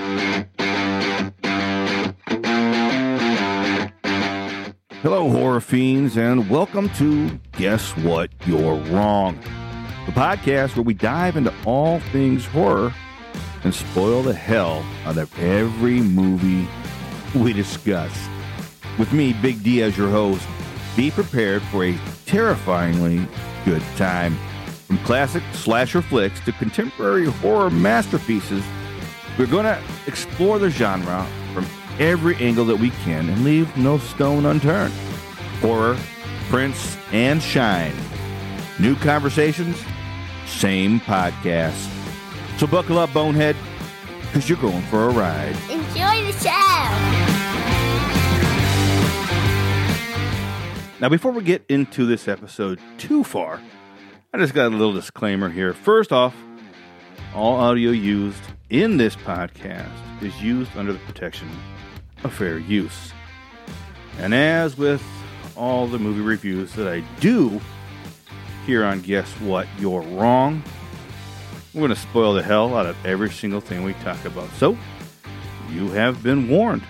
Hello, horror fiends, and welcome to Guess What? You're Wrong, the podcast where we dive into all things horror and spoil the hell out of every movie we discuss. With me, Big D, as your host, be prepared for a terrifyingly good time. From classic slasher flicks to contemporary horror masterpieces, we're going to explore the genre from every angle that we can and leave no stone unturned. Horror, prints, and shine. New conversations, same podcast. So buckle up, bonehead, because you're going for a ride. Enjoy the show! Now, before we get into this episode too far, I just got a little disclaimer here. First off, all audio used in this podcast is used under the protection of fair use. And as with all the movie reviews that I do here on Guess What? You're Wrong, we're going to spoil the hell out of every single thing we talk about. So, you have been warned.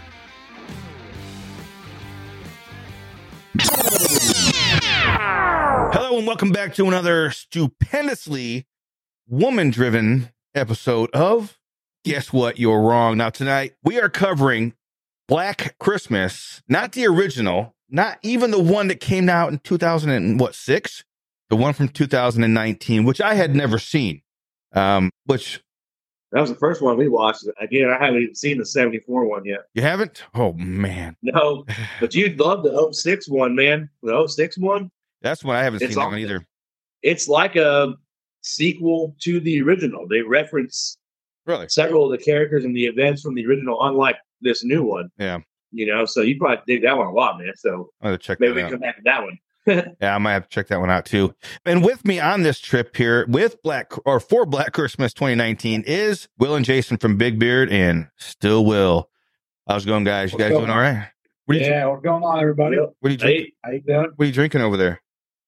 Hello and welcome back to another stupendously woman-driven episode of Guess What? You're Wrong. Now tonight, we are covering Black Christmas, not the original, not even the one that came out in 2006, the one from 2019, which I had never seen. Which that was the first one we watched. Again, I haven't even seen the 74 one yet. You haven't? Oh man, no. But you'd love the 06 one, man. The 06 one. That's one I haven't seen that one either. It's like a sequel to the original. They reference several of the characters and the events from the original, unlike this new one. Yeah. You know, so you probably dig that one a lot, man. So I'll check maybe that we out. can come back to that one. Yeah, I might have to check that one out too. And with me on this trip here with for Black Christmas 2019 is Will and Jason from Big Beard and Still Will. How's it going, guys? You guys doing all right? What's going on, everybody? What are you drinking? How you doing? What are you drinking over there?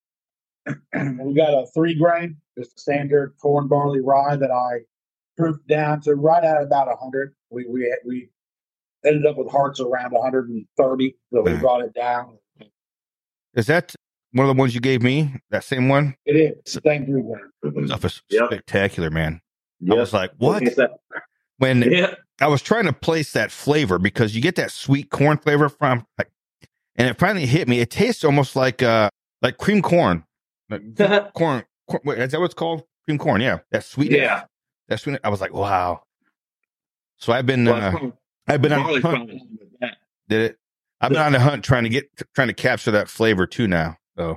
We got a 3 grain, just a standard corn barley rye that I proofed down to right at about 100. We ended up with hearts around 130, so we brought it down. Is that one of the ones you gave me? That same one? It is. It's the same 3 grain. Stuff is spectacular, man. Yep. I was like, what? When I was trying to place that flavor, because you get that sweet corn flavor from, and it finally hit me. It tastes almost like cream corn. Corn. Wait, is that what it's called? Cream corn. Yeah, that sweetness. Yeah, that sweetness. I was like, wow. So I've been on the hunt. Did it? I've been on the hunt trying to capture that flavor too now. So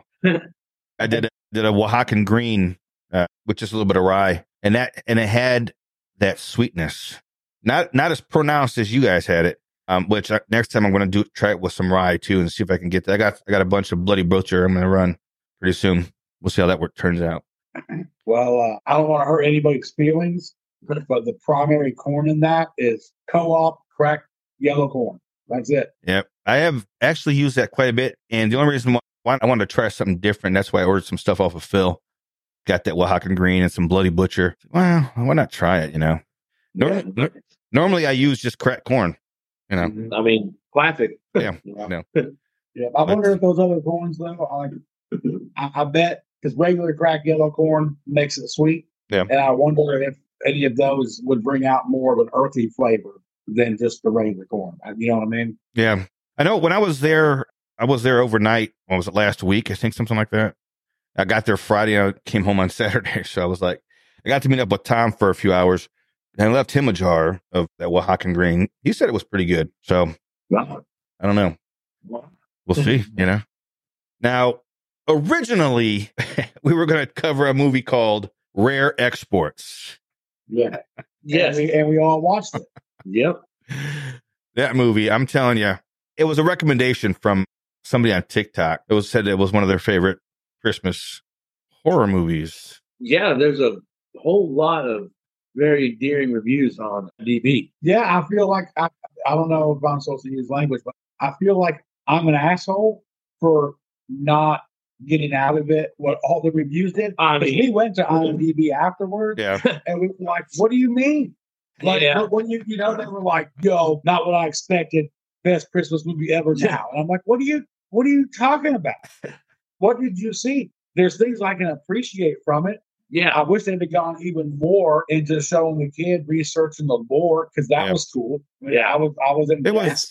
I did a Oaxacan green, which is a little bit of rye, and it had that sweetness, not as pronounced as you guys had it. Which next time I'm going to try it with some rye too, and see if I can get that. I got a bunch of Bloody Butcher I'm going to run pretty soon. We'll see how that turns out. Well, I don't want to hurt anybody's feelings, but the primary corn in that is Co-op cracked yellow corn. That's it. Yep. I have actually used that quite a bit. And the only reason why I wanted to try something different, that's why I ordered some stuff off of Phil. Got that Oaxacan green and some Bloody Butcher. Well, why not try it, you know? Normally I use just cracked corn, you know? I mean, classic. Yeah. No. Yeah. I wonder if those other corns, though, I bet, because regular cracked yellow corn makes it sweet. Yeah. And I wonder if any of those would bring out more of an earthy flavor than just the regular corn. You know what I mean? Yeah. I know when I was there overnight. What was it, last week? I think something like that. I got there Friday and I came home on Saturday. So I was like, I got to meet up with Tom for a few hours and I left him a jar of that Oaxacan green. He said it was pretty good. So I don't know. We'll see, you know. Now, originally, we were going to cover a movie called Rare Exports. Yeah. Yes. And we all watched it. Yep. That movie, I'm telling you, it was a recommendation from somebody on TikTok. It was said it was one of their favorite Christmas horror movies. Yeah, there's a whole lot of very endearing reviews on DB. Yeah, I feel like, I don't know if I'm supposed to use language, but I feel like I'm an asshole for not getting out of it what all the reviews did. I mean, we went to IMDb afterwards, Yeah. and we were like, what do you mean? Like, but when they were like, "Yo, not what I expected. Best Christmas movie ever now." And I'm like, "What are you talking about? What did you see?" There's things I can appreciate from it. Yeah, I wish they'd have gone even more into showing the kid researching the lore because that was cool. I was in.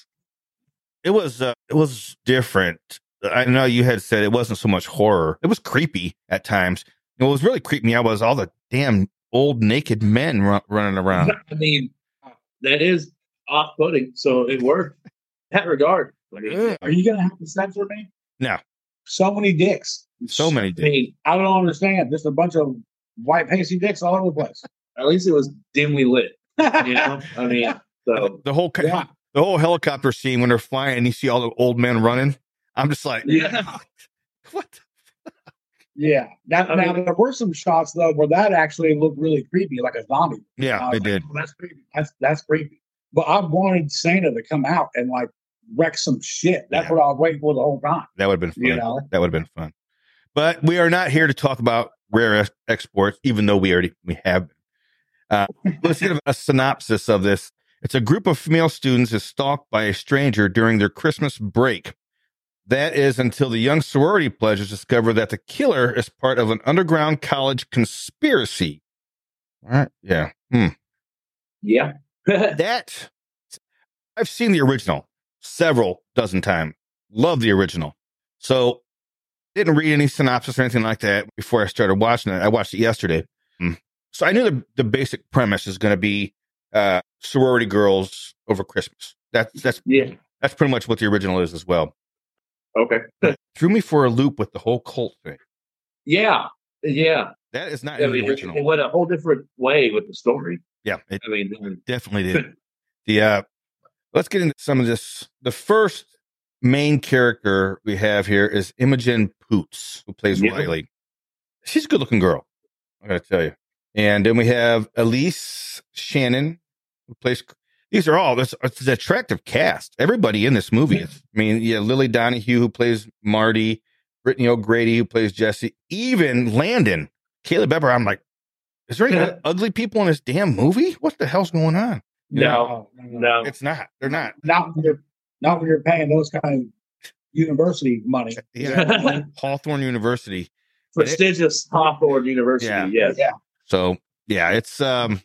It was different. I know you had said it wasn't so much horror. It was creepy at times. What was really creeping me out was all the damn old naked men running around. I mean, that is off-putting, so it worked in that regard. Are you going to have to censor me? No. So many dicks. So many dicks. I mean, I don't understand. Just a bunch of white pasty dicks all over the place. At least it was dimly lit. I mean, so the whole helicopter scene when they're flying and you see all the old men running. I'm just like, what? Yeah. Now there were some shots though where that actually looked really creepy, like a zombie. Yeah, they did. That's creepy. That's creepy. But I wanted Santa to come out and like wreck some shit. That's what I was waiting for the whole time. That would have been fun. That would have been fun. But we are not here to talk about rare exports, even though we have. Let's give a synopsis of this. It's a group of female students is stalked by a stranger during their Christmas break. That is until the young sorority pledges discover that the killer is part of an underground college conspiracy. All right. Yeah. Yeah. That I've seen the original several dozen times. Love the original. So didn't read any synopsis or anything like that before I started watching it. I watched it yesterday. So I knew the basic premise is going to be sorority girls over Christmas. That's pretty much what the original is as well. Okay. Threw me for a loop with the whole cult thing. Yeah. That is not in the original. It went a whole different way with the story. Yeah. It definitely did. Let's get into some of this. The first main character we have here is Imogen Poots, who plays Riley. She's a good looking girl, I gotta tell you. And then we have Elise Shannon, who plays. These are all, it's an attractive cast. Everybody in this movie. Lily Donahue, who plays Marty, Brittany O'Grady, who plays Jesse, even Landon, Caleb Eber. I'm like, is there any ugly people in this damn movie? What the hell's going on? No. It's not. They're not. Not when you're paying those kind of university money. Yeah. Hawthorne University. Prestigious Hawthorne University, yes. Yeah. So, it's...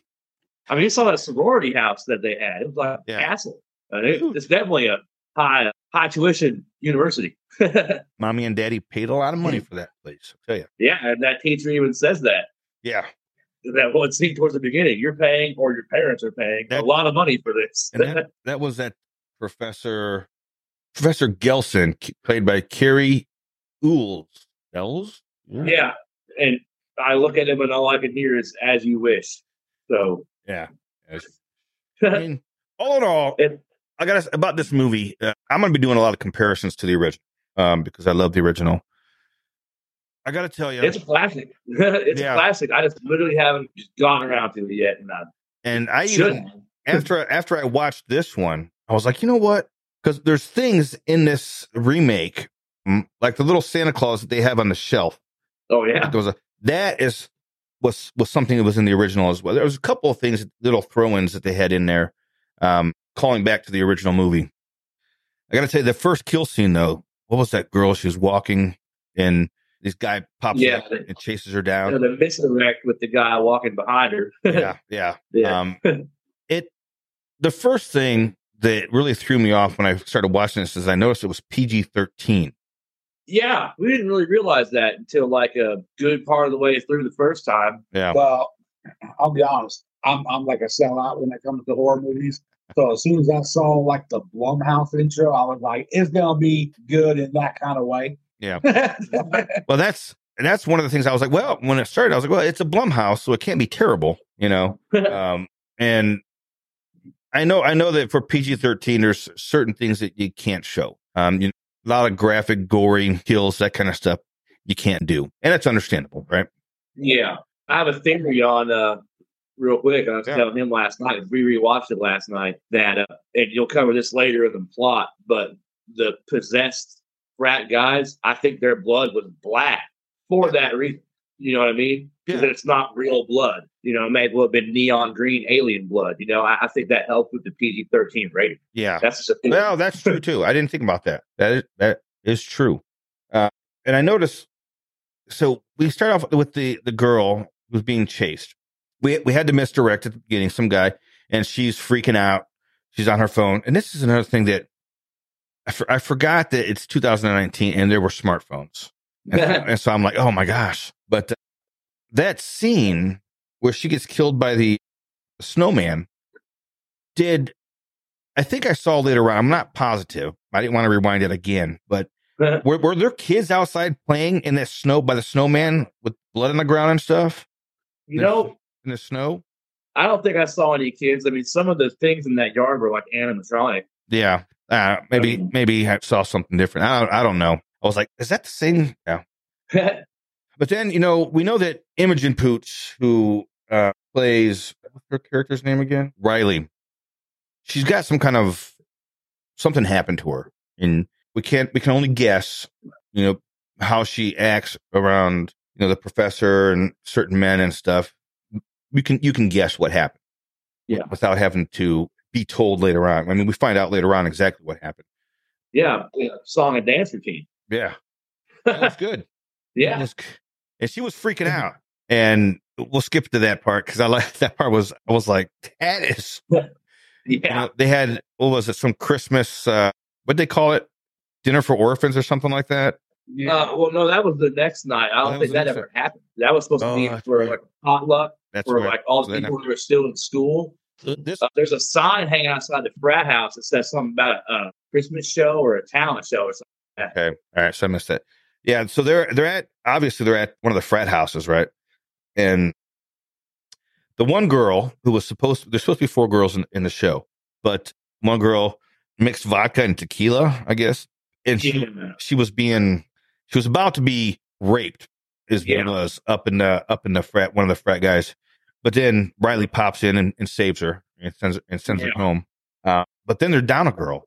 you saw that sorority house that they had. It was like a castle. It's definitely a high tuition university. Mommy and Daddy paid a lot of money for that place, I'll tell you. Yeah, and that teacher even says that. Yeah. That one scene towards the beginning, you're paying or your parents are paying a lot of money for this. And that was that Professor Gelson, played by Carrie Ools. Yeah. And I look at him and all I can hear is "as you wish." So yeah. All in all, I got about this movie. I'm going to be doing a lot of comparisons to the original because I love the original. I got to tell you, it's a classic. It's a classic. I just literally haven't gone around to it yet, and I even after I watched this one, I was like, you know what? Because there's things in this remake, like the little Santa Claus that they have on the shelf. Oh yeah, was something that was in the original as well. There was a couple of things, little throw-ins that they had in there, calling back to the original movie. I got to tell you, the first kill scene though, what was that girl? She was walking and this guy pops up and chases her down. The misdirect with the guy walking behind her. Yeah. The first thing that really threw me off when I started watching this is I noticed it was PG-13. Yeah, we didn't really realize that until like a good part of the way through the first time. Yeah. Well, I'll be honest. I'm like a sellout when it comes to horror movies. So as soon as I saw like the Blumhouse intro, I was like, it's gonna be good in that kind of way. Yeah. Well, that's one of the things I was like, well, when it started, I was like, well, it's a Blumhouse, so it can't be terrible, and I know that for PG-13, there's certain things that you can't show. A lot of graphic, gory kills, that kind of stuff you can't do. And that's understandable, right? Yeah. I have a theory on, real quick, I was telling him last night, we rewatched it last night, that, and you'll cover this later in the plot, but the possessed frat guys, I think their blood was black for that reason. You know what I mean? Because it's not real blood. You know, it may as well have been neon green alien blood. You know, I think that helped with the PG-13 rating. Yeah. That's just well, that's true too. I didn't think about that. That is true. And I noticed. So we start off with the girl who's being chased. We had to misdirect at the beginning, some guy, and she's freaking out. She's on her phone, and this is another thing that I forgot that it's 2019 and there were smartphones, and so I'm like, oh my gosh! But that scene where she gets killed by the snowman, I think I saw later on. I'm not positive. I didn't want to rewind it again, but were there kids outside playing in that snow by the snowman with blood on the ground and stuff? You know, in the snow. I don't think I saw any kids. I mean, some of the things in that yard were like animatronic. Yeah, maybe I saw something different. I don't know. I was like, is that the same? Yeah. But then, you know, we know that Imogen Poots, who plays, what's her character's name again? Riley. She's got something happened to her, and we can only guess, you know, how she acts around, you know, the professor and certain men and stuff. You can guess what happened, without having to be told later on. I mean, we find out later on exactly what happened. Yeah, song and dance routine. Yeah, that's good. Yeah, and she was freaking out. And we'll skip to that part because I like that part. I was like, that is. Yeah, you know, they had, what was it? Some Christmas. What'd they call it? Dinner for orphans or something like that. Yeah. Well, no, that was the next night. I don't think that ever happened. That was supposed to be for like a potluck. That's for right. Like all the people who are still in school. There's a sign hanging outside the frat house that says something about a Christmas show or a talent show or something like that. Okay. All right. So I missed that. Yeah. So they're at one of the frat houses, right? And the one girl who was there's supposed to be 4 girls in the show, but one girl mixed vodka and tequila, I guess. And she was about to be raped, is what it was, up in the frat, one of the frat guys. But then Riley pops in and saves her and sends her home. But then they're down a girl.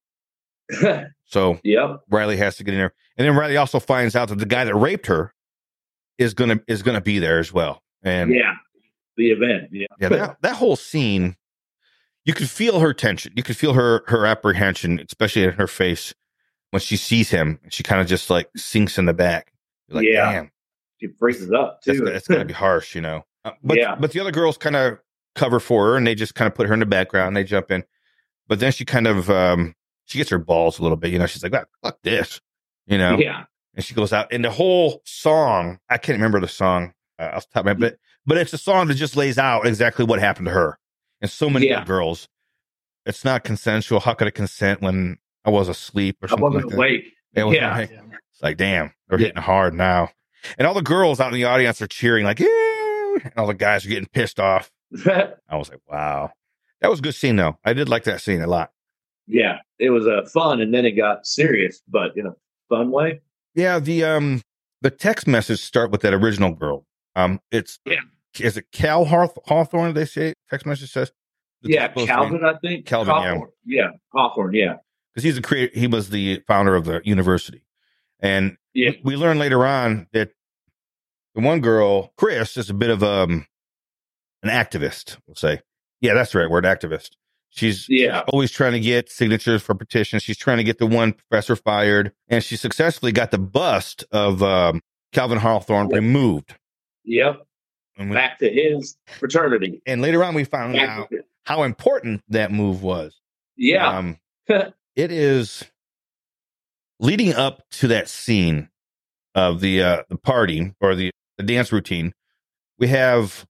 So Riley has to get in there. And then Riley also finds out that the guy that raped her is gonna be there as well. And the event. Yeah, that whole scene, you could feel her tension. You could feel her apprehension, especially in her face when she sees him. She kind of just like sinks in the back. You're like, damn. She freezes up too. That's gonna be harsh, you know. But the other girls kind of cover for her, and they just kind of put her in the background. They jump in, but then she kind of she gets her balls a little bit. You know, she's like, "Fuck this," you know. Yeah. And she goes out, and the whole song, I can't remember the song off the top of my head, but it's a song that just lays out exactly what happened to her and so many other girls. It's not consensual. How could I consent when I was asleep or something? I wasn't awake. It's like, damn, they're hitting hard now. And all the girls out in the audience are cheering, like, yeah, and all the guys are getting pissed off. I was like, wow. That was a good scene, though. I did like that scene a lot. Yeah, it was fun, and then it got serious, but in a fun way. Yeah, the text message start with that original girl. Is it Cal Hawthorne? They say text message says. Calvin, I think. Calvin, Hawthorne. Yeah, Hawthorne. Yeah, because he's the creator. He was the founder of the university, and we learn later on that the one girl, Chris, is a bit of an activist. We'll say, yeah, that's the right word, activist. She's always trying to get signatures for petitions. She's trying to get the one professor fired, and she successfully got the bust of Calvin Hawthorne removed. Yep. Back to his fraternity. And later on, we found out how important that move was. Yeah. It is leading up to that scene of the party or the dance routine. We have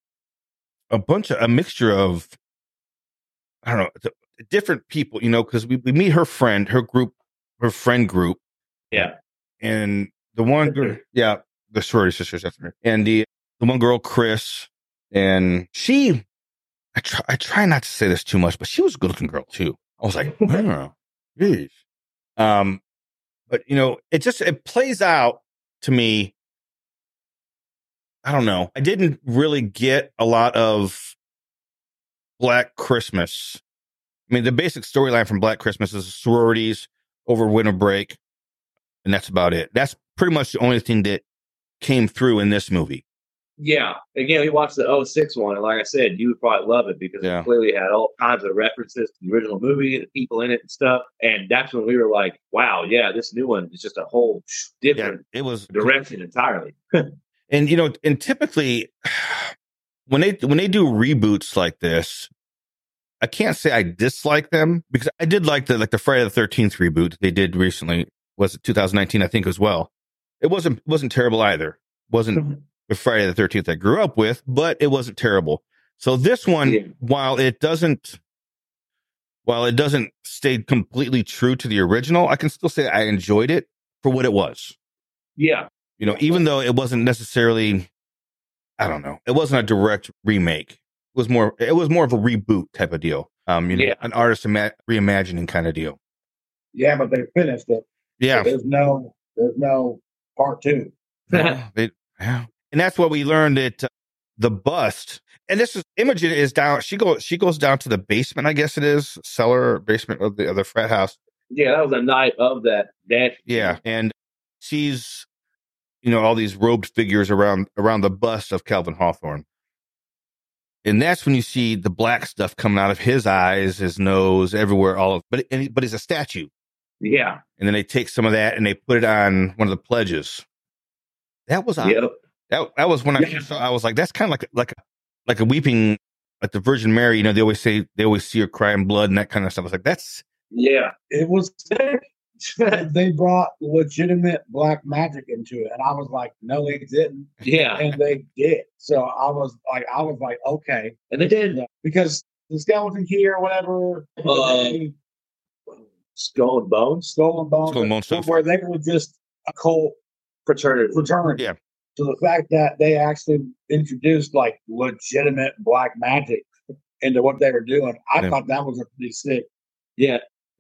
a mixture of, I don't know, different people, you know, because we meet her friend group. Yeah. And the one girl, the sorority sisters, and the one girl, Chris, and she, I try not to say this too much, but she was a good looking girl too. I was like, oh, geez. But you know, it plays out to me. I don't know. I didn't really get a lot of Black Christmas. I mean, the basic storyline from Black Christmas is sororities over winter break, and that's about it. That's pretty much the only thing that came through in this movie. Yeah. Again, we watched the '06 one, and like I said, you would probably love it because Yeah. it clearly had all kinds of references to the original movie, the people in it and stuff. And that's when we were like, wow, yeah, this new one is just a whole different it was direction entirely. And and typically when they do reboots like this, I can't say I dislike them because I did like the Friday the 13th reboot they did recently. Was it 2019? I think as well. It wasn't terrible either. Wasn't the Friday the 13th I grew up with, but it wasn't terrible. So this one, while it doesn't stay completely true to the original, I can still say I enjoyed it for what it was. Yeah. Even though it wasn't necessarily, I don't know, it wasn't a direct remake. It was more of a reboot type of deal. An artist reimagining kind of deal. Yeah, but they finished it. Yeah. So there's no part 2. And that's what we learned at the bust. And this is Imogen is down. She goes down to the basement, I guess it is, cellar or basement of the frat house. Yeah, that was the night of that dance. Yeah, and she's all these robed figures around the bust of Calvin Hawthorne. And that's when you see the black stuff coming out of his eyes, his nose, everywhere, but he's a statue. Yeah. And then they take some of that and they put it on one of the pledges. That was Yep. That was when I was like, that's kind of like a weeping, like the Virgin Mary. They always see her crying blood and that kind of stuff. I was like, that's it was sick. They brought legitimate black magic into it, and I was like, no, they didn't. Yeah, and they did. So I was like, okay, and they did because the skeleton here, whatever. Skull and Bones, where they were just a cult fraternity. Yeah. So the fact that they actually introduced like legitimate black magic into what they were doing, I thought that was a pretty sick. Yeah.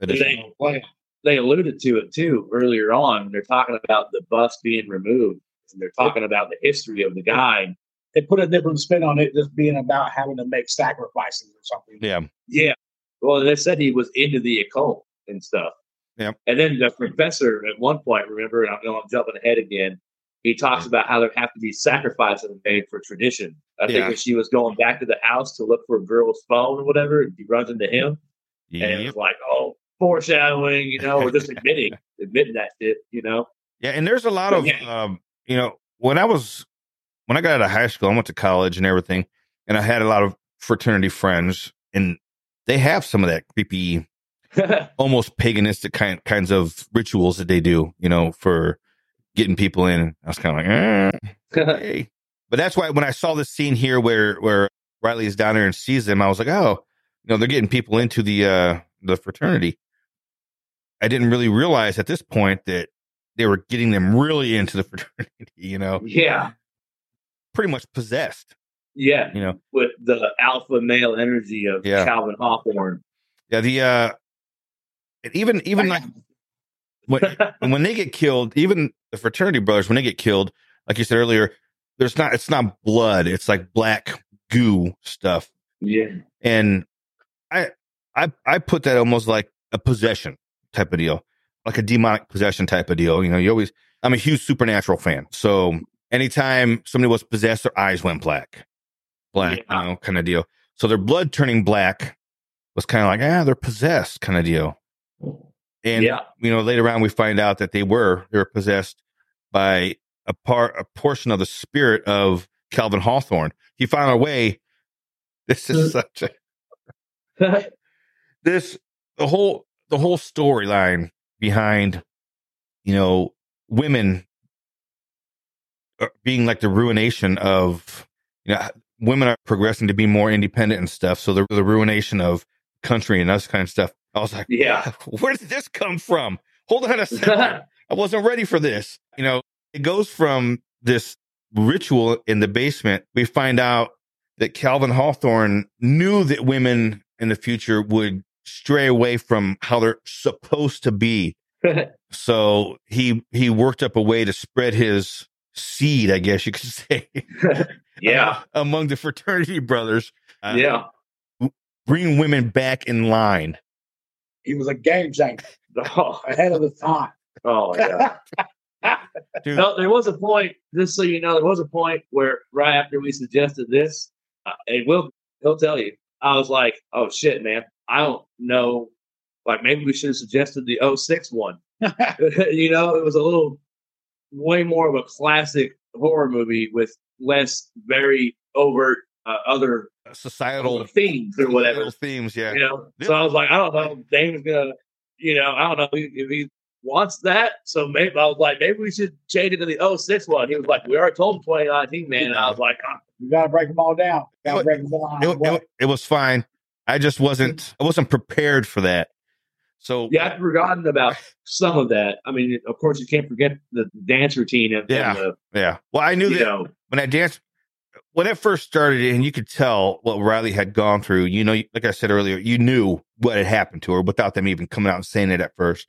They alluded to it too earlier on. They're talking about the bust being removed. And they're talking about the history of the guy. They put a different spin on it, just being about having to make sacrifices or something. Yeah. Yeah. Well, they said he was into the occult and stuff. Yeah. And then the professor at one point, remember, and I know I'm jumping ahead again, he talks about how there have to be sacrifices made for tradition. I think when she was going back to the house to look for a girl's phone or whatever, he runs into him. And it was like, oh, foreshadowing, or just admitting that shit, Yeah, and there's a lot of, when I got out of high school, I went to college and everything, and I had a lot of fraternity friends, and they have some of that creepy, almost paganistic kinds of rituals that they do, for getting people in. I was kind of like, hey. But that's why when I saw this scene here where Riley is down there and sees them, I was like, oh, they're getting people into the fraternity. I didn't really realize at this point that they were getting them really into the fraternity, Yeah. Pretty much possessed. Yeah. With the alpha male energy of Calvin Hawthorne. Yeah. Even like when they get killed, even the fraternity brothers, when they get killed, like you said earlier, it's not blood. It's like black goo stuff. Yeah. And I put that almost like a possession type of deal, like a demonic possession type of deal. I'm a huge Supernatural fan. So anytime somebody was possessed, their eyes went black, kind of deal. So their blood turning black was kind of like, they're possessed kind of deal. And, later on we find out that they were possessed by a portion of the spirit of Calvin Hawthorne. He found a way. This is such a, the whole storyline behind, women being like the ruination of, women are progressing to be more independent and stuff. So the ruination of country and us kind of stuff. I was like, where did this come from? Hold on a second. I wasn't ready for this. It goes from this ritual in the basement. We find out that Calvin Hawthorne knew that women in the future would stray away from how they're supposed to be. So he worked up a way to spread his seed, I guess you could say. Among the fraternity brothers. Bring women back in line. He was a game changer. Ahead of the time. Oh, yeah. Dude. No, there was a point, just so you know, there was a point where right after we suggested this, and he'll tell you, I was like, oh shit, man, I don't know. Like maybe we should have suggested the '06 one. You know, it was a little way more of a classic horror movie with less very overt other Societal themes or whatever. Themes, yeah. You know, so I was like, I don't know, if Damon's gonna, you know, I don't know if he wants that. So maybe I was like, maybe we should change it to the '06 one. He was like, we already told him 2019, man. And I was like, you got to break them all down. It was fine. I just wasn't prepared for that. So yeah, I've forgotten about some of that. I mean, of course, you can't forget the dance routine. Yeah. Well, I knew that when I danced, when it first started, and you could tell what Riley had gone through. You know, like I said earlier, you knew what had happened to her without them even coming out and saying it at first.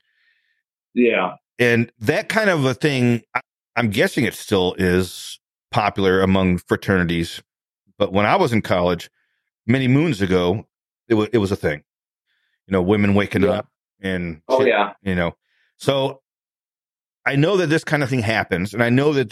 Yeah, and that kind of a thing, I'm guessing it still is popular among fraternities. But when I was in college, many moons ago, it was a thing. You know, women waking up. And you know, so I know that this kind of thing happens, and I know that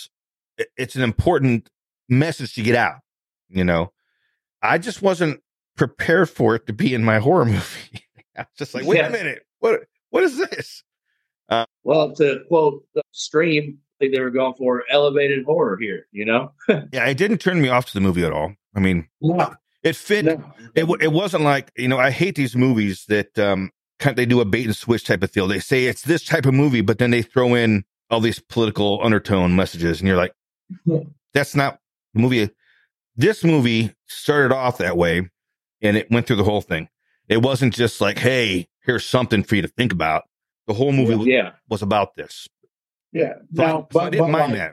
it's an important message to get out. You know, I just wasn't prepared for it to be in my horror movie. I was just like, wait a minute, what is this? Well, to quote the Scream, I think they were going for elevated horror here. You know, yeah, it didn't turn me off to the movie at all. I mean, it fit. No. It wasn't like, you know, I hate these movies that they do a bait and switch type of deal. They say it's this type of movie, but then they throw in all these political undertone messages, and you're like, that's not the movie. This movie started off that way, and it went through the whole thing. It wasn't just like, hey, here's something for you to think about. The whole movie was about this. Yeah. So I didn't mind that.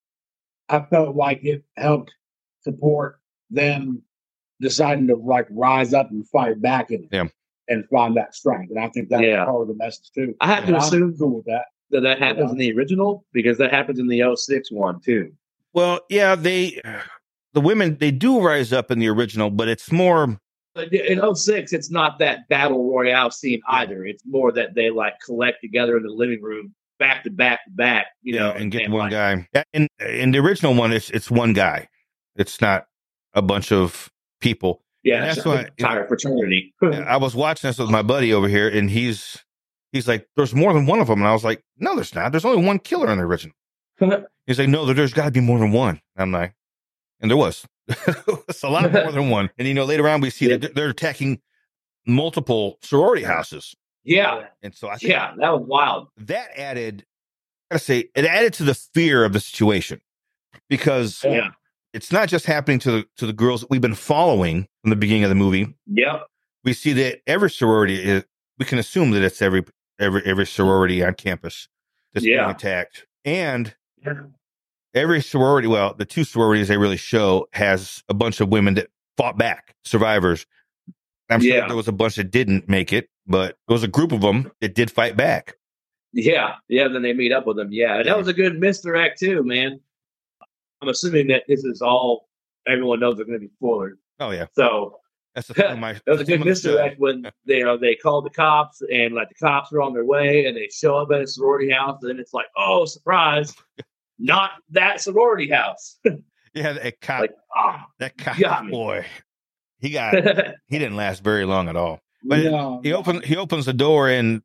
I felt like it helped support them deciding to like rise up and fight back and find that strength. And I think that's part of the message too. I have to assume cool with that. That happens in the original, because that happens in the '06 one too. Well, yeah, the women, they do rise up in the original, but it's more in '06. It's not that battle royale scene either. It's more that they like collect together in the living room, back to back to back, you know, and get one guy. In the original one, it's one guy. It's not a bunch of people. Yeah, that's why entire fraternity. I was watching this with my buddy over here, and he's like, "There's more than one of them," and I was like, "No, there's not. There's only one killer in the original." He's like, "No, there's got to be more than one." I'm like, and there was. It's a lot more than one. And you know, later on we see that they're attacking multiple sorority houses. Yeah, and so I think that was wild. That added, I gotta say, it added to the fear of the situation, because it's not just happening to the girls that we've been following from the beginning of the movie. Yeah, we see that every sorority we can assume that it's every sorority on campus that's being attacked, and every sorority. Well, the two sororities they really show has a bunch of women that fought back, survivors. I'm sure there was a bunch that didn't make it, but there was a group of them that did fight back. Yeah. Then they meet up with them. Yeah, and that was a good misdirect too, man. I'm assuming that this is all everyone knows are going to be spoilers. Oh yeah. So that's the thing. That was a good misdirect when they called the cops, and like the cops are on their way, and they show up at a sorority house, and then it's like, oh, surprise, not that sorority house. Yeah, that cop. Like, that cop boy, he didn't last very long at all. But he opens the door, and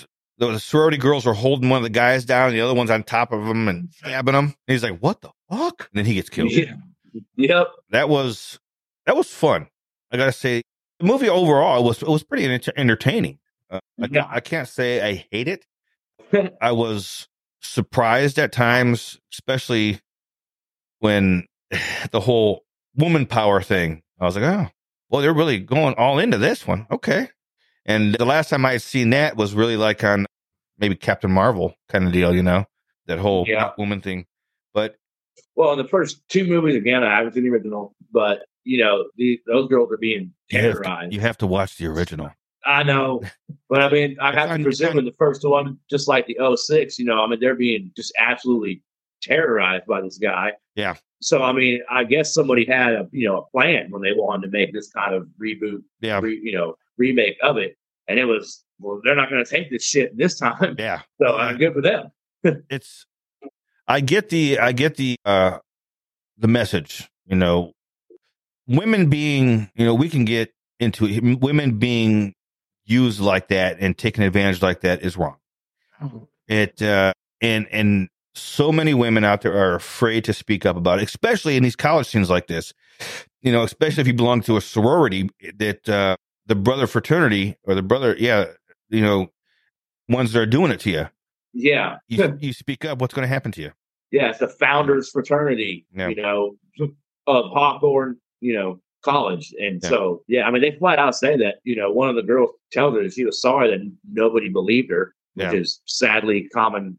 the sorority girls are holding one of the guys down, and the other one's on top of him and stabbing him. And he's like, "What the fuck?" And then he gets killed. Yeah. Yep. That was fun. I gotta say, the movie overall was pretty entertaining. I can't say I hate it. I was surprised at times, especially when the whole woman power thing. I was like, oh, well, they're really going all into this one. Okay. And the last time I had seen that was really like on maybe Captain Marvel kind of deal, you know, that whole woman thing. But well, in the first two movies, again, I haven't seen the original, but you know, those girls are being terrorized. You have to watch the original. I know, but I mean, I have to presume in the first one, just like the '06, you know, I mean, they're being just absolutely terrorized by this guy. Yeah. So, I mean, I guess somebody had a plan when they wanted to make this kind of reboot, remake of it. And it was, well, they're not going to take this shit this time. Yeah. So good for them. It's I get the message, women being, we can get into it. Women being used like that and taken advantage like that is wrong. It, and so many women out there are afraid to speak up about it, especially in these college scenes like this, especially if you belong to a sorority that, the brother fraternity or the brother, ones that are doing it to you. Yeah. You speak up, what's going to happen to you? Yeah, it's the founders fraternity, of Hawthorne, college. And so, I mean, they flat out say that, one of the girls tells her that she was sorry that nobody believed her, which is sadly common.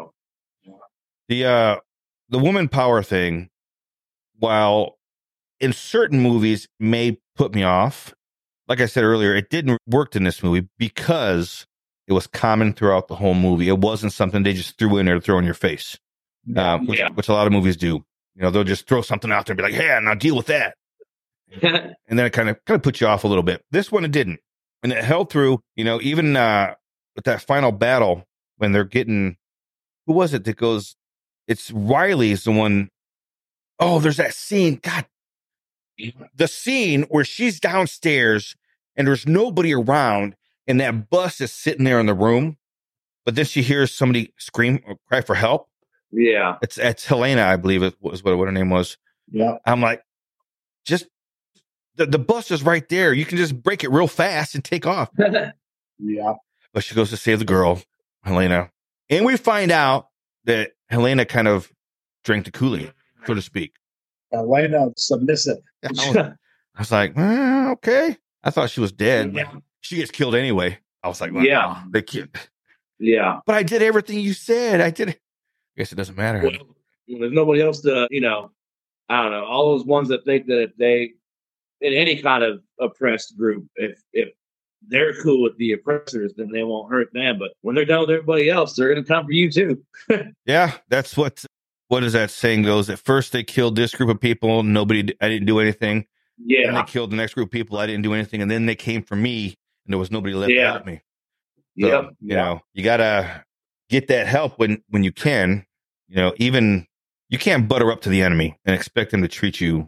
The woman power thing, while in certain movies may put me off, like I said earlier, it didn't work in this movie because it was common throughout the whole movie. It wasn't something they just threw in there to throw in your face, which a lot of movies do. They'll just throw something out there and be like, "Hey, now deal with that," and then it kind of puts you off a little bit. This one, it didn't, and it held through. Even with that final battle when they're getting, who was it that goes? It's Riley's the one. Oh, there's that scene. God. The scene where she's downstairs and there's nobody around and that bus is sitting there in the room, but then she hears somebody scream or cry for help. Yeah. It's Helena, I believe it was what her name was. Yeah. I'm like, just the bus is right there. You can just break it real fast and take off. Yeah. But she goes to save the girl, Helena. And we find out that Helena kind of drank the Kool-Aid, so to speak. Helena submissive. I was like, okay. I thought she was dead. Yeah. She gets killed anyway. I was like, well, yeah. They killed. Yeah. But I did everything you said. I did. I guess it doesn't matter. Well, there's nobody else to, I don't know, all those ones that think that they, in any kind of oppressed group, if they're cool with the oppressors, then they won't hurt them. But when they're done with everybody else, they're going to come for you too. Yeah, that's what is that saying goes? At first they killed this group of people. I didn't do anything. Yeah. And they killed the next group of people. I didn't do anything. And then they came for me and there was nobody left to help me. So, you got to get that help when you can, even you can't butter up to the enemy and expect them to treat you.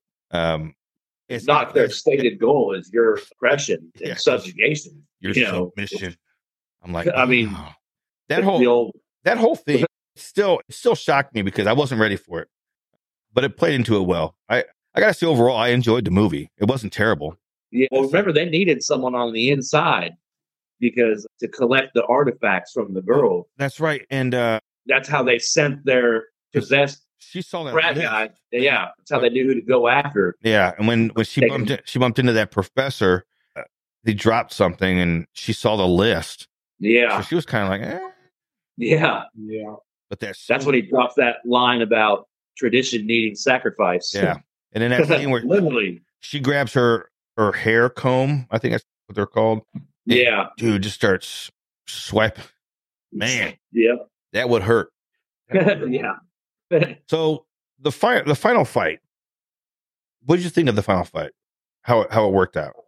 It's not their stated goal is your oppression and subjugation. Your submission. I'm like, I mean, that whole thing still shocked me because I wasn't ready for it, but it played into it well. I gotta say, overall, I enjoyed the movie. It wasn't terrible. Yeah. Well, remember they needed someone on the inside because to collect the artifacts from the girl. That's right, and that's how they sent their possessed. She saw that frat guy. Yeah, that's how they knew who to go after. Yeah, and when she bumped into that professor, they dropped something, and she saw the list. Yeah, so she was kind of like, eh. Yeah. But that's when he drops that line about tradition needing sacrifice. Yeah, and then that scene where literally she grabs her hair comb. I think that's what they're called. Yeah, dude, just starts swiping. Man, yeah, that would hurt. Yeah. So the final fight. What did you think of the final fight? How it worked out?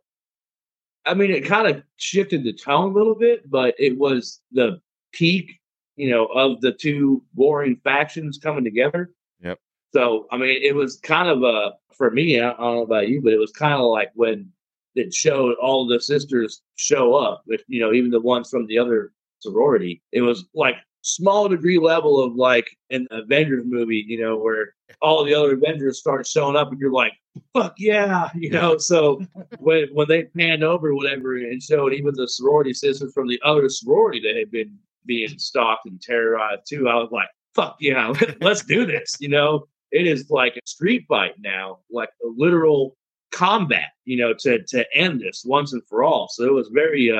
I mean, it kind of shifted the tone a little bit, but it was the peak, of the two warring factions coming together. Yep. So, I mean, it was kind of for me, I don't know about you, but it was kind of like when it showed all the sisters show up, with, even the ones from the other sorority. It was like small degree level of like an Avengers movie, where all the other Avengers start showing up and you're like, fuck yeah, so when they panned over whatever and showed even the sorority sisters from the other sorority that had been being stalked and terrorized too, I was like, fuck yeah, let's do this. It is like a street fight now, like a literal combat, to end this once and for all. So it was very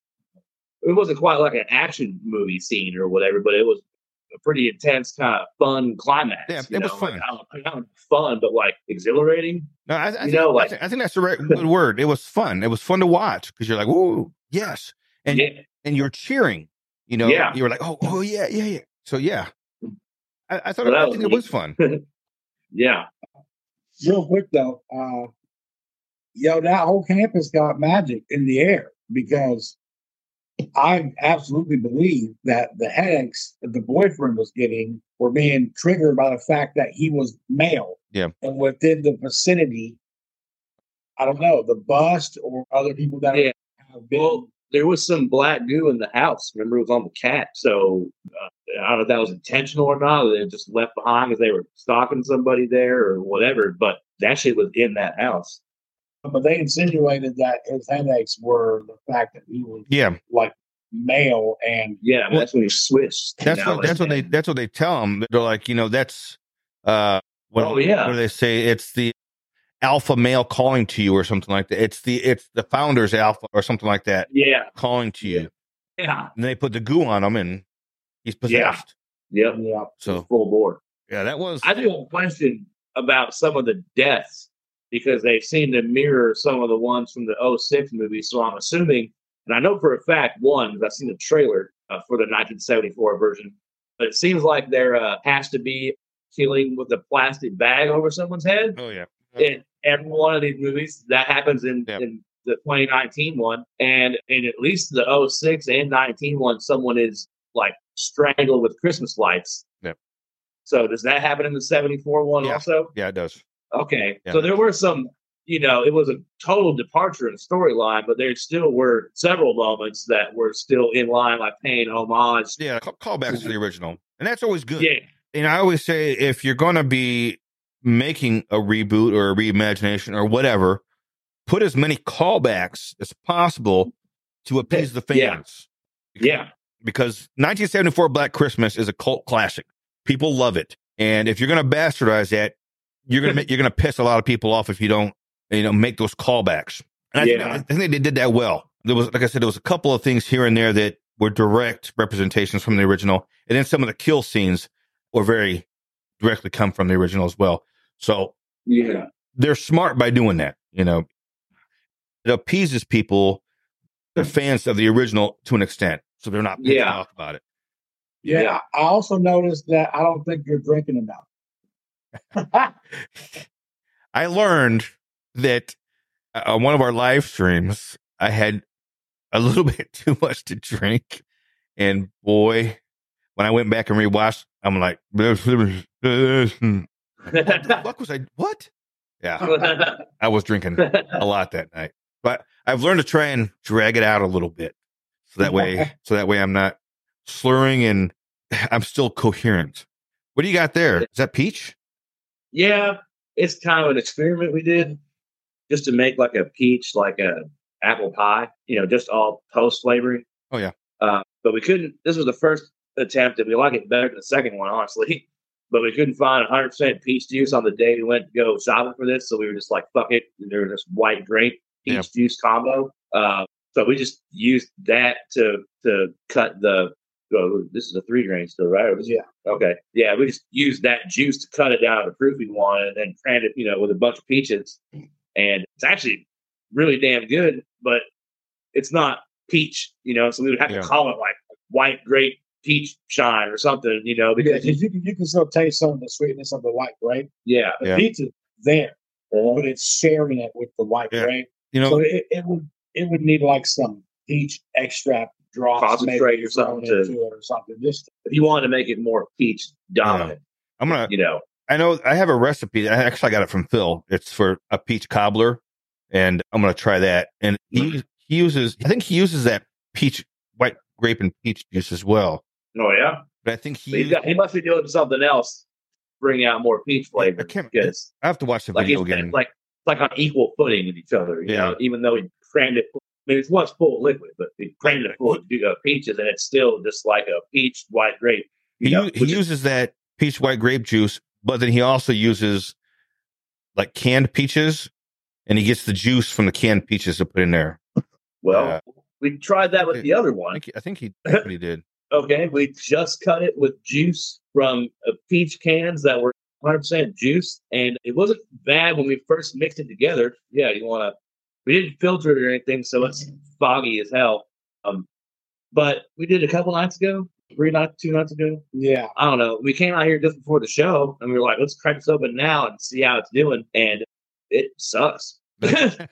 it wasn't quite like an action movie scene or whatever, but it was a pretty intense kind of fun climax. Yeah, it was fun. Like, not fun, but like exhilarating. No, I think that's the right good word. It was fun. It was fun to watch because you're like, "Whoa, yes," and you're cheering. You were like, "Oh, yeah." So yeah, I thought I think it was fun. Yeah. Real quick though, that whole campus got magic in the air because I absolutely believe that the headaches that the boyfriend was getting were being triggered by the fact that he was male. Yeah. And within the vicinity, I don't know, the bust or other people that Yeah. have been. Well, there was some black goo in the house. Remember, it was on the cat. So I don't know if that was intentional or not. Or they just left behind because they were stalking somebody there or whatever. But that shit was in that house. But they insinuated that his headaches were the fact that he was like male and Yeah, well, that's when he switched. That's what they tell them. They're like, that's what do they say? It's the alpha male calling to you or something like that. It's the founder's alpha or something like that. Yeah, calling to you. Yeah, and they put the goo on him and he's possessed. Yeah. So full board. Yeah, that was. I do have a question about some of the deaths because they seem to mirror some of the ones from the 06 movie. So I'm assuming, and I know for a fact, one, because I've seen the trailer for the 1974 version, but it seems like there has to be killing with a plastic bag over someone's head. Oh, yeah. In every one of these movies, that happens in the 2019 one. And in at least the 06 and 19 one, someone is like strangled with Christmas lights. Yep. So does that happen in the 74 one also? Yeah, it does. Okay. Yeah. So there were some, it was a total departure in the storyline, but there still were several moments that were still in line, like paying homage. Yeah, callbacks to the original. And that's always good. Yeah. And I always say, if you're going to be making a reboot or a reimagination or whatever, put as many callbacks as possible to appease the fans. Yeah. Because 1974 Black Christmas is a cult classic. People love it. And if you're going to bastardize that, you're going to piss a lot of people off if you don't, make those callbacks. And I think they did that well. There was, like I said, there was a couple of things here and there that were direct representations from the original. And then some of the kill scenes were very directly come from the original as well. So they're smart by doing that. It appeases people, the fans of the original to an extent. So they're not pissed off about it. Yeah. I also noticed that I don't think you're drinking enough. I learned that on one of our live streams, I had a little bit too much to drink. And boy, when I went back and rewatched, I'm like, what the fuck was I? What? Yeah. I was drinking a lot that night. But I've learned to try and drag it out a little bit. So that way I'm not slurring and I'm still coherent. What do you got there? Is that peach? Yeah, it's kind of an experiment we did just to make like a peach, like a apple pie, just all toast flavoring. Oh, yeah. But we couldn't, this was the first attempt and we like it better than the second one, honestly. But we couldn't find 100% peach juice on the day we went to go shopping for this. So we were just like, fuck it. There was this white grape peach juice combo. So we just used that to cut this is a 3 grain still, right? Yeah. Okay. Yeah, we just used that juice to cut it down to the proof we wanted and then crammed it, with a bunch of peaches. And it's actually really damn good, but it's not peach, so we would have to call it like white grape peach shine or something, because you can still taste some of the sweetness of the white grape. Yeah. The peach is there, but it's sharing it with the white grape. So it would need like some peach extract drops, concentrate or something Just if you wanted to make it more peach dominant. I'm gonna, I know I have a recipe. I got it from Phil. It's for a peach cobbler, and I'm gonna try that. And he uses that peach, white grape and peach juice as well. Oh yeah, but I think he must be doing something else, bring out more peach flavor. I have to watch the video again. It's like on equal footing with each other. You know, even though he crammed it. I mean, it was full of liquid, but he crammed it full of peaches, and it's still just like a peach white grape. He uses that peach white grape juice, but then he also uses like canned peaches, and he gets the juice from the canned peaches to put in there. Well, we tried that with the other one. I think he did. Okay, we just cut it with juice from peach cans that were 100% juice, and it wasn't bad when we first mixed it together. Yeah, we didn't filter it or anything, so it's foggy as hell. But we did it a couple nights ago, 2 nights ago. Yeah. I don't know. We came out here just before the show, and we were like, let's crack this open now and see how it's doing. And it sucks.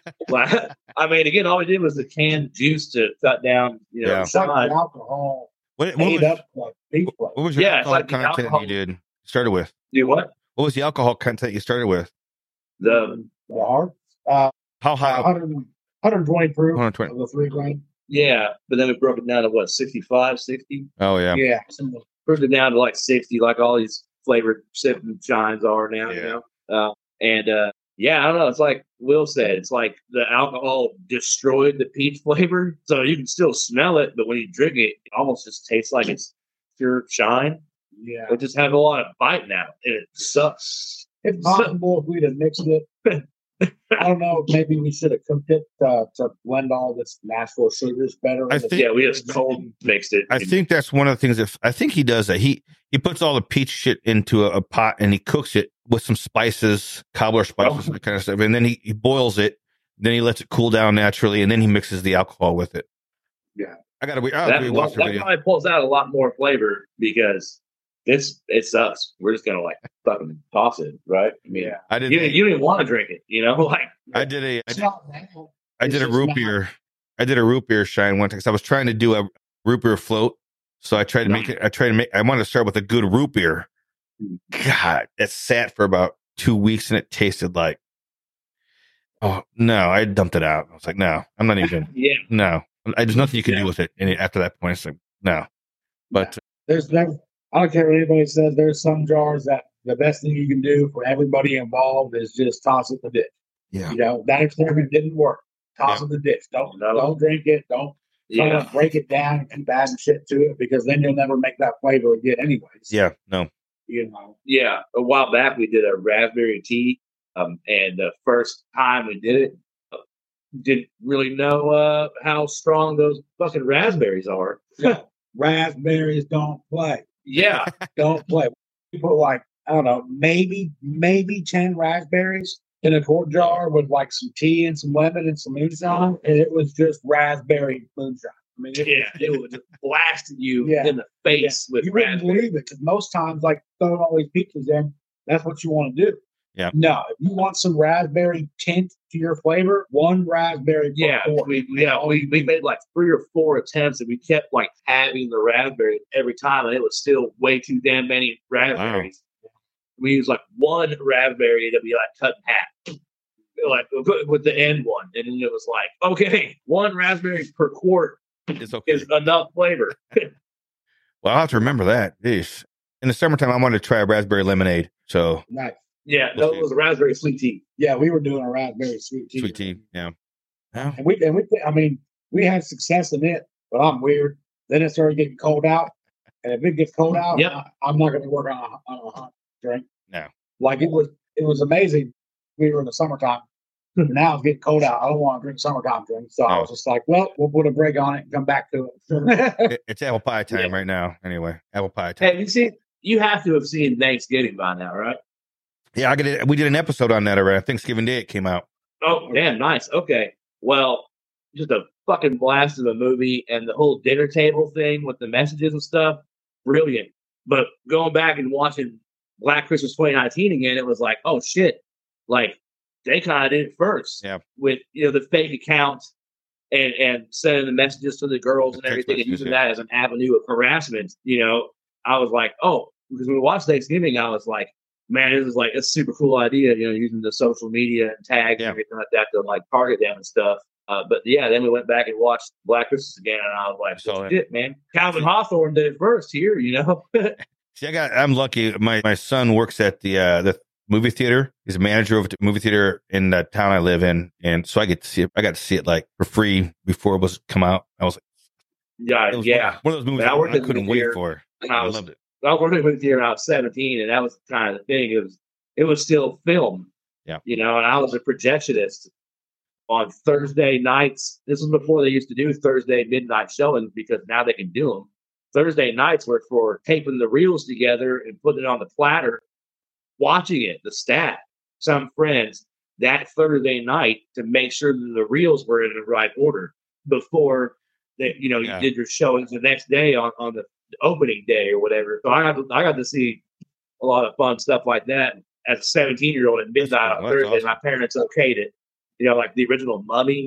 I mean, again, all we did was the canned juice to cut down, it's like alcohol What made was, up like peach flavor. what was your Yeah, it's alcohol like the content alcohol- you did started with? Do what? What was the alcohol content you started with? The The hard, How high? 120 proof 120. of the 3 grain. yeah, but then we broke it down to what, 65, 60? Oh yeah. Yeah. Broke it down to like 60, like all these flavored sip and shines are now, Yeah. you know? Yeah, I don't know. It's like Will said, it's like the alcohol destroyed the peach flavor. So you can still smell it, but when you drink it, it almost just tastes like it's pure shine. Yeah. It just has a lot of bite now, and it sucks. It's possible if we'd have mixed it. I don't know. Maybe we should have cooked it to blend all this natural sugars better. I think- Yeah, we just cold mixed it. I think that's one of the things that I think he does that. He puts all the peach shit into a pot and he cooks it with some spices, cobbler spices, that kind of stuff. And then he boils it. Then he lets it cool down naturally, and then he mixes the alcohol with it. Yeah. I'll that watch the video. probably pulls out a lot more flavor because it's us. We're just gonna like fucking toss it, right? I mean, Yeah. I did. you don't even want to drink it, you know? Like, I did a It's not bad. I did a It's root just beer. I did a root beer shine one time because I was trying to do a root beer float. So I tried to make it. I wanted to start with a good root beer. God, it sat for about 2 weeks and it tasted like, oh no, I dumped it out. I was like, no, I'm not even. yeah, No, there's nothing you can do with it. And after that point, it's like, no. But There's I don't care what anybody says. There's some jars that the best thing you can do for everybody involved is just toss it in the ditch. yeah, You know, that experiment didn't work. Toss it in the ditch. Don't drink it. Don't try yeah. to break it down and keep adding shit to it because then you'll never make that flavor again anyways. yeah, no. You know. Yeah, a while back we did a raspberry tea, and the first time we did it, didn't really know how strong those fucking raspberries are. Yeah. Raspberries don't play. Yeah, Don't play. You put like, I don't know, maybe 10 raspberries in a quart jar with like some tea and some lemon and some moonshine, and it was just raspberry moonshine. I mean, it would just blast you Yeah. in the face with you wouldn't raspberry. believe it because most times, like throwing all these peaches in, that's what you want to do. Yeah. No, if you want some raspberry tint to your flavor, one raspberry. per Yeah, quart. we made like 3 or 4 attempts, and we kept like having the raspberry every time, and it was still way too damn many raspberries. We used like one raspberry that we like cut in half, like with the end one, and then it was like, okay, one raspberry per quart It's okay. is enough flavor. Well, I'll have to remember that. Jeez. In the summertime, I wanted to try a raspberry lemonade. So Nice. Yeah, no, it was a raspberry sweet tea. Yeah, we were doing a raspberry sweet tea. sweet tea. Yeah. Yeah. And I mean, we had success in it, but I'm weird. Then it started getting cold out. And if it gets cold out, Yep. I'm not going to work on a hot drink. No. Like it was amazing. We were in the summertime. Now it's getting cold out. I don't want to drink summertime drinks. So I was just like, well, we'll put a break on it and come back to it. It's apple pie time right now. Anyway, apple pie time. Hey, you have to have seen Thanksgiving by now, right? Yeah, we did an episode on that around Thanksgiving Day. It came out. Oh, damn, nice. Okay. Well, just a fucking blast of a movie, and the whole dinner table thing with the messages and stuff, brilliant. But going back and watching Black Christmas 2019 again, it was like, oh shit, like they kind of did it first. Yeah. With the fake accounts and sending the messages to the girls and The text everything, and messages, using yeah. that as an avenue of harassment. I was like, oh, because when we watched Thanksgiving, I was like, man, this is like a super cool idea, using the social media and tags Yeah. and everything like that to like target them and stuff. But yeah, then we went back and watched Black Christmas again, and I was like, saw well, that. shit, man. Calvin Hawthorne did it first here, See, I'm lucky. My son works at the movie theater. He's a manager of a movie theater in the town I live in, and so I get to see it. I got to see it like for free before it was come out. I was like, it was yeah. one of those movies Man, I worked I at the couldn't movie wait theater, for. And I loved it. I was working with you when I was 17, and that was kind of the thing. It was still filmed. Yeah. And I was a projectionist on Thursday nights. This was before they used to do Thursday midnight showings because now they can do them. Thursday nights were for taping the reels together and putting it on the platter, watching it, the staff, some friends, that Thursday night to make sure that the reels were in the right order before that, you did your showings the next day on the opening day or whatever. So I got to see a lot of fun stuff like that as a 17-year-old at midnight on That's Thursday. awesome. My parents okayed it. Like the original Mummy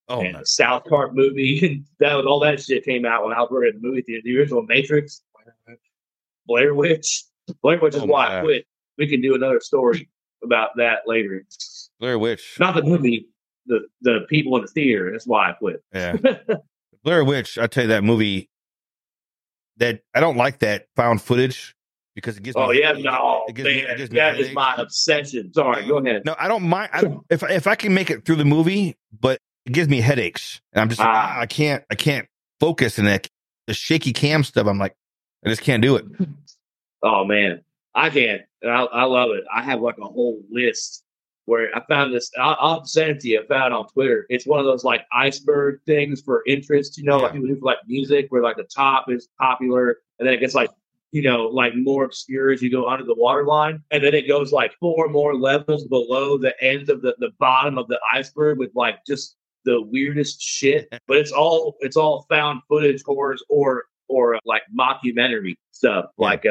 Oh, and no. the South Park movie, and all that shit came out when I was working at the movie theater. The original Matrix, Blair Witch. Blair Witch is Oh, why my. I quit. We can do another story about that later. Blair Witch. Not the movie, the people in the theater. That's why I quit. Yeah. Blair Witch, I tell you, that movie, that I don't like that found footage because it gives me. Oh yeah, no, it gives me man, that is headaches. my obsession. Sorry, go ahead. No, I don't mind. If I can make it through the movie, but it gives me headaches, and I'm just I can't focus in that the shaky cam stuff. I'm like, I just can't do it. Oh man, I can't. I love it. I have like a whole list where I found this. I'll send it to you. I found it on Twitter. It's one of those like iceberg things for interest. You know, like people do for like music, where like the top is popular, and then it gets like, you know, like more obscure as you go under the waterline, and then it goes like 4 more levels below the end of the bottom of the iceberg with like just the weirdest shit. But it's all found footage horrors or like mockumentary stuff. Like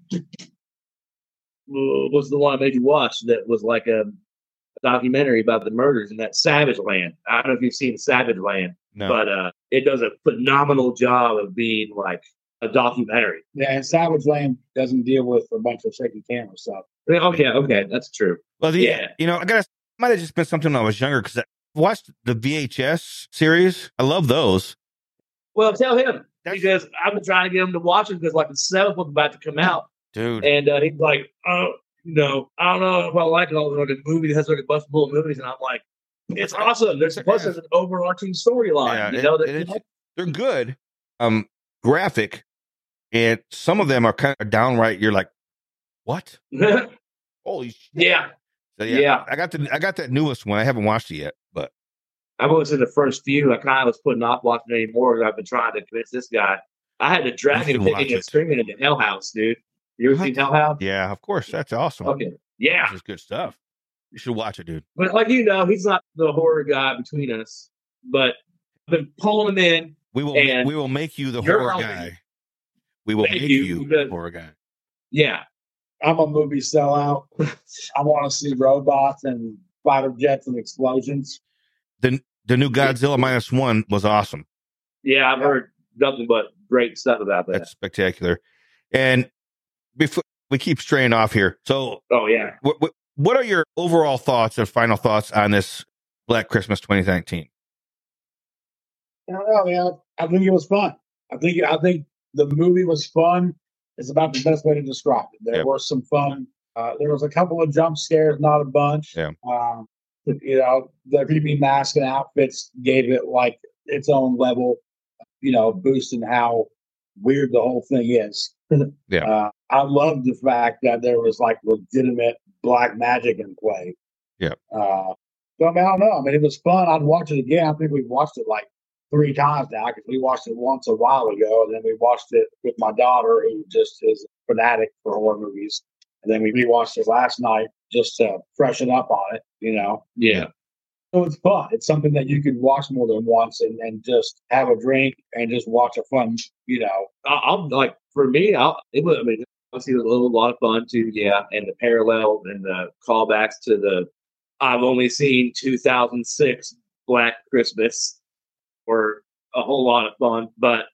what's the one I made you watch that was like a documentary about the murders in that Savage Land? I don't know if you've seen Savage Land, No. but it does a phenomenal job of being like a documentary. Yeah, and Savage Land doesn't deal with a bunch of shaky camera stuff. Okay, that's true. Well, you know, might have just been something when I was younger because I watched the VHS series. I love those. Well, tell him, because I've been trying to get him to watch it because like the 7th one's about to come out, dude, and he's like, oh, you know, I don't know if I like it. All like a movie that has like a bunch of little movies, and I'm like, it's awesome. There's plus there's an overarching story-line. You know, they're good, graphic, and some of them are kind of downright. You're like, what? Holy shit! Yeah. So yeah, I got that newest one. I haven't watched it yet, but I was in the first few. I kind of was putting off watching anymore. I've been trying to convince this guy. I had to drag him kicking and screaming into Hell House, dude. You ever seen Hell House? Yeah, of course. That's awesome. Okay. Yeah. This is good stuff. You should watch it, dude. But like, you know, he's not the horror guy between us, but I've been pulling him in. We will make you the horror guy. We will make you the horror guy. Yeah. I'm a movie sellout. I want to see robots and fighter jets and explosions. The new Godzilla -1 was awesome. Yeah, I've heard nothing but great stuff about that. That's spectacular. And before we keep straying off here, so what are your overall thoughts and final thoughts on this Black Christmas 2019? I don't know, man. I think it was fun. I think the movie was fun. It's about the best way to describe it. There was some fun. There was a couple of jump scares, not a bunch. Yeah. You know, the creepy mask and outfits gave it like its own level, you know, boosting how weird the whole thing is. Yeah. I love the fact that there was like legitimate black magic in play. Yeah. So I mean, I don't know. I mean, it was fun. I'd watch it again. I think we've watched it like 3 times now because we watched it once a while ago, and then we watched it with my daughter, who just is a fanatic for horror movies. And then we rewatched it last night just to freshen up on it, you know? Yeah. So it's fun. It's something that you can watch more than once and just have a drink and just watch a fun, you know. I'm like, for me, it was a lot of fun too. Yeah. And the parallel and the callbacks to I've only seen 2006 Black Christmas were a whole lot of fun. But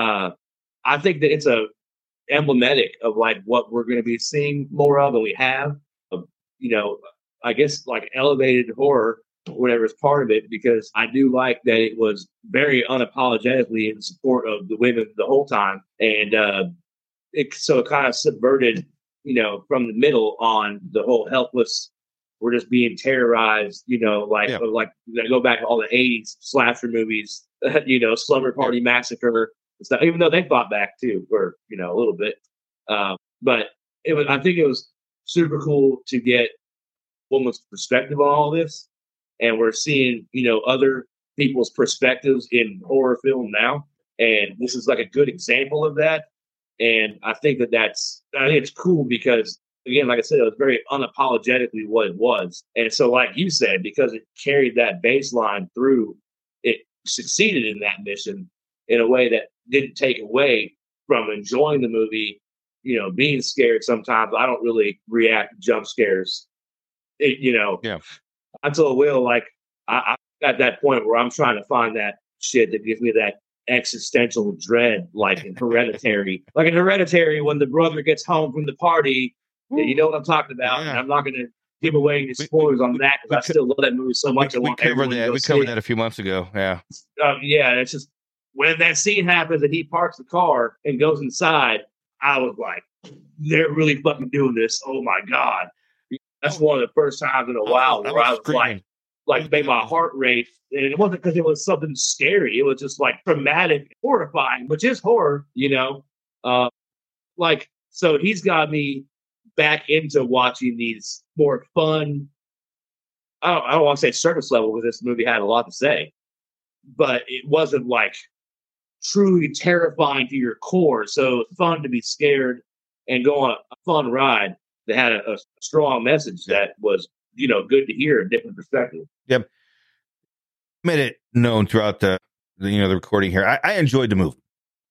I think that it's emblematic of like what we're going to be seeing more of, and we have, you know, I guess like elevated horror, whatever is part of it, because I do like that it was very unapologetically in support of the women the whole time, and it kind of subverted, you know, from the middle on the whole helpless. We're just being terrorized, you know, like go back to all the 80s slasher movies, you know, Slumber Party Massacre and stuff, even though they fought back too, or, you know, a little bit. But I think it was super cool to get woman's perspective on all this. And we're seeing, you know, other people's perspectives in horror film now. And this is like a good example of that. And I think it's cool because, again, like I said, it was very unapologetically what it was. And so, like you said, because it carried that baseline through, it succeeded in that mission in a way that didn't take away from enjoying the movie, you know, being scared sometimes. I don't really react to jump scares. I told Will, like, I at that point where I'm trying to find that shit that gives me that existential dread, like in Hereditary. Like in Hereditary, when the brother gets home from the party, you know what I'm talking about. Yeah. And I'm not going to give away any spoilers on that because I still love that movie so much. We covered that. We covered that a few months ago. Yeah. Yeah. It's just when that scene happens and he parks the car and goes inside, I was like, they're really fucking doing this. Oh my God. That's one of the first times in a while where I was like made my heart race. And it wasn't because it was something scary. It was just like traumatic, horrifying, which is horror, you know. So he's got me back into watching these more fun. I don't want to say surface level because this movie had a lot to say, but it wasn't like truly terrifying to your core. So it's fun to be scared and go on a fun ride that had a strong message that was, you know, good to hear a different perspective. Yep. Made it known throughout the recording here. I enjoyed the movie.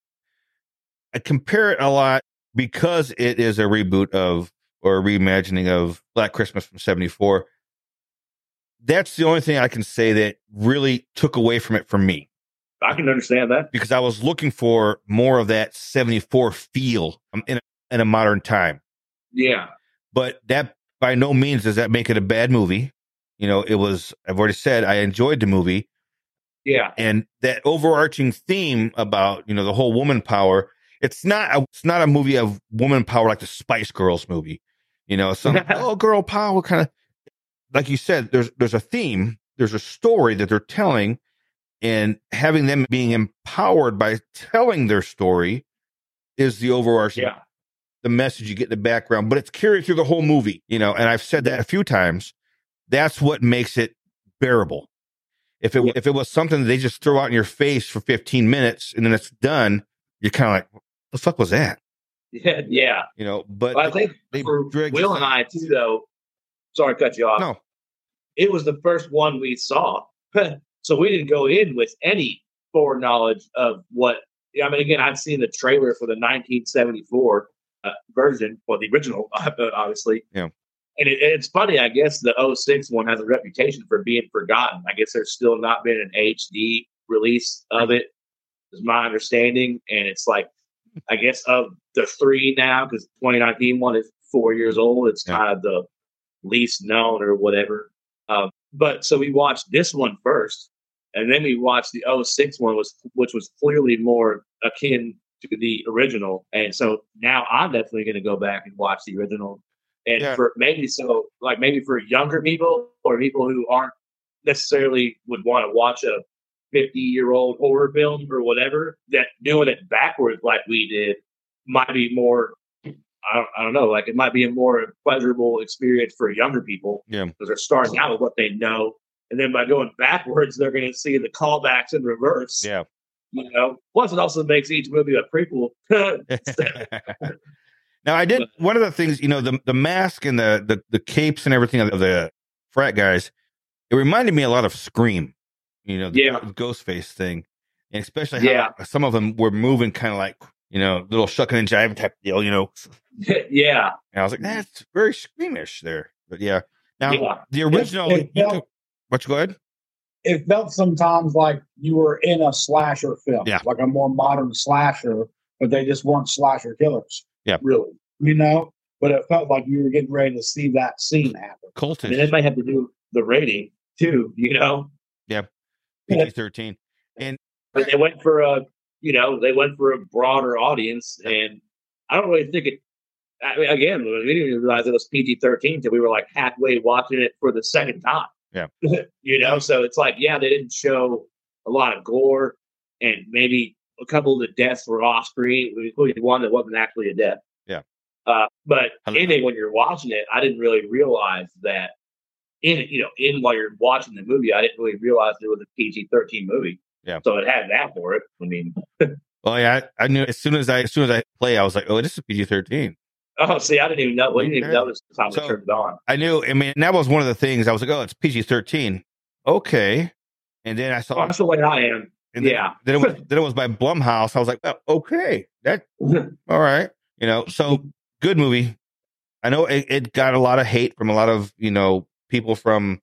I compare it a lot because it is a reboot of or a reimagining of Black Christmas from '74. That's the only thing I can say that really took away from it for me. I can understand that because I was looking for more of that '74 feel in a modern time. Yeah. But that by no means does that make it a bad movie. You know, I've already said, I enjoyed the movie. Yeah. And that overarching theme about, you know, the whole woman power, it's not a movie of woman power like the Spice Girls movie. You know, some, girl power kind of, like you said, there's a theme, there's a story that they're telling, and having them being empowered by telling their story is the overarching the message you get in the background, but it's carried through the whole movie, you know, and I've said that a few times. That's what makes it bearable. If it was something that they just throw out in your face for 15 minutes and then it's done, you're kind of like, what the fuck was that? Yeah. Yeah. You know, but I think for Will and I too, though, sorry to cut you off. No. It was the first one we saw. So we didn't go in with any foreknowledge of what, I mean, again, I'd seen the trailer for the 1974 version, or the original, obviously. Yeah. And it's funny, I guess the 06 one has a reputation for being forgotten. I guess there's still not been an HD release of it, is my understanding. And it's like, I guess of the three now, because 2019 one is 4 years old, it's kind of the least known or whatever. But so we watched this one first, and then we watched the 06 one, which was clearly more akin to the original. And so now I'm definitely going to go back and watch the original. And for maybe for younger people or people who aren't necessarily would want to watch a 50-year-old horror film or whatever, that doing it backwards like we did might be more, I don't know, like it might be a more pleasurable experience for younger people. Yeah. Because they're starting out with what they know. And then by going backwards, they're going to see the callbacks in reverse. Yeah. You know, plus it also makes each movie a prequel. Now, I did one of the things, you know, the mask and the capes and everything of the frat guys, it reminded me a lot of Scream, you know, the Ghostface thing. And especially how some of them were moving kind of like, you know, little shucking and jiving type deal, you know. Yeah. And I was like, that's very Screamish there. But now the original, go ahead. It felt sometimes like you were in a slasher film, like a more modern slasher, but they just weren't slasher killers. Yeah. Really. You know? But it felt like you were getting ready to see that scene happen. Cultish. And it might have to do the rating too, you know? Yeah. PG-13. And but they went for a broader audience, and I don't really think it. I mean, again, we didn't even realize it was PG-13 until we were like halfway watching it for the second time. Yeah. You know, so it's like, they didn't show a lot of gore, and maybe a couple of the deaths were off screen, including one that wasn't actually a death. Yeah. But when you're watching it, I didn't really realize that while you're watching the movie, I didn't really realize it was a PG-13 movie. Yeah. So it had that for it. I mean, well, yeah, I knew as soon as I play, I was like, oh, this is PG-13. Oh, see, I didn't even know. Well, you didn't even notice the time I turned it on. I knew. I mean, that was one of the things. I was like, oh, it's PG-13. Okay. And then I saw. That's the way I am. And then it was by Blumhouse. I was like, oh, okay, that all right. You know, so good movie. I know it got a lot of hate from a lot of, you know, people from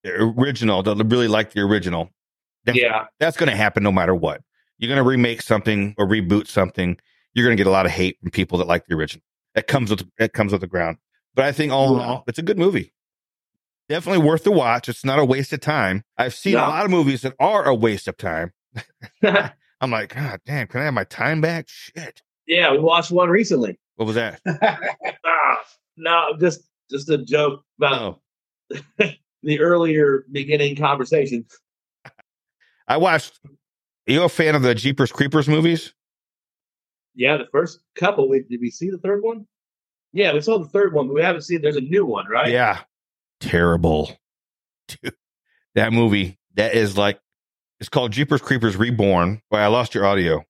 original, that really like the original. That's going to happen no matter what. You're going to remake something or reboot something. You're going to get a lot of hate from people that like the original. It comes with the ground. But I think all in all, it's a good movie. Definitely worth the watch. It's not a waste of time. I've seen a lot of movies that are a waste of time. I'm like, God damn, can I have my time back? Shit. Yeah, we watched one recently. What was that? No, just a joke about the earlier beginning conversation. I watched. Are you a fan of the Jeepers Creepers movies? Yeah, the first couple. Did we see the third one? Yeah, we saw the third one, but we haven't seen. There's a new one, right? Yeah, terrible. Dude, that movie. That is like. It's called Jeepers Creepers Reborn. Why, I lost your audio.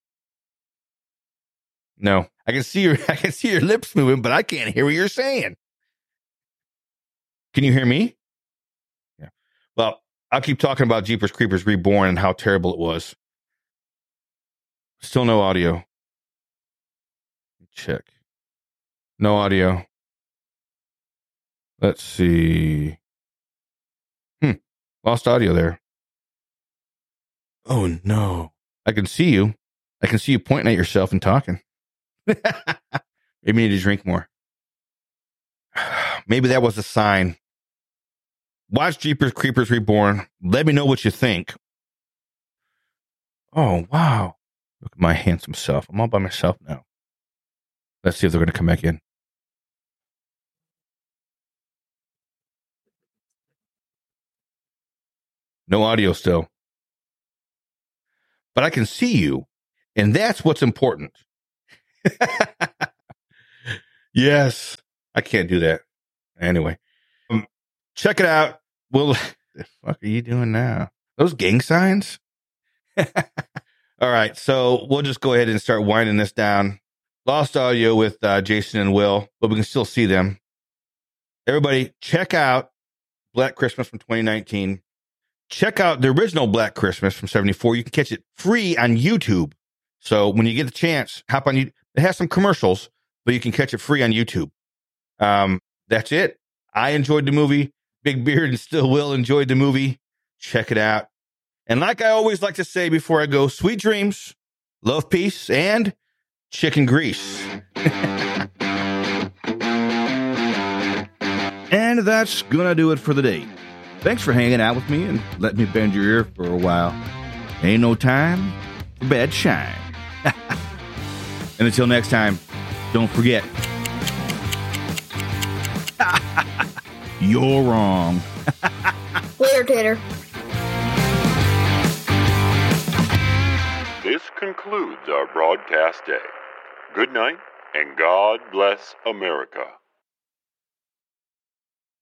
No, I can see your lips moving, but I can't hear what you're saying. Can you hear me? Yeah. Well, I'll keep talking about Jeepers Creepers Reborn and how terrible it was. Still no audio. Check. No audio. Let's see. Lost audio there. Oh no. I can see you. I can see you pointing at yourself and talking. Maybe you need to drink more. Maybe that was a sign. Watch Jeepers Creepers Reborn. Let me know what you think. Oh, wow. Look at my handsome self. I'm all by myself now. Let's see if they're going to come back in. No audio still. But I can see you, and that's what's important. Yes. I can't do that. Anyway. Check it out. Well, the fuck are you doing now? Those gang signs? All right. So we'll just go ahead and start winding this down. Lost audio with Jason and Will, but we can still see them. Everybody, check out Black Christmas from 2019. Check out the original Black Christmas from 74. You can catch it free on YouTube. So when you get the chance, hop on YouTube. It has some commercials, but you can catch it free on YouTube. That's it. I enjoyed the movie. Big Beard and Still Will enjoyed the movie. Check it out. And like I always like to say before I go, sweet dreams, love, peace, and chicken grease. And that's gonna do it for the day. Thanks for hanging out with me and letting me bend your ear for a while. Ain't no time for bad shine. And until next time, don't forget, you're wrong. Later, Tater. This concludes our broadcast day. Good night, and God bless America.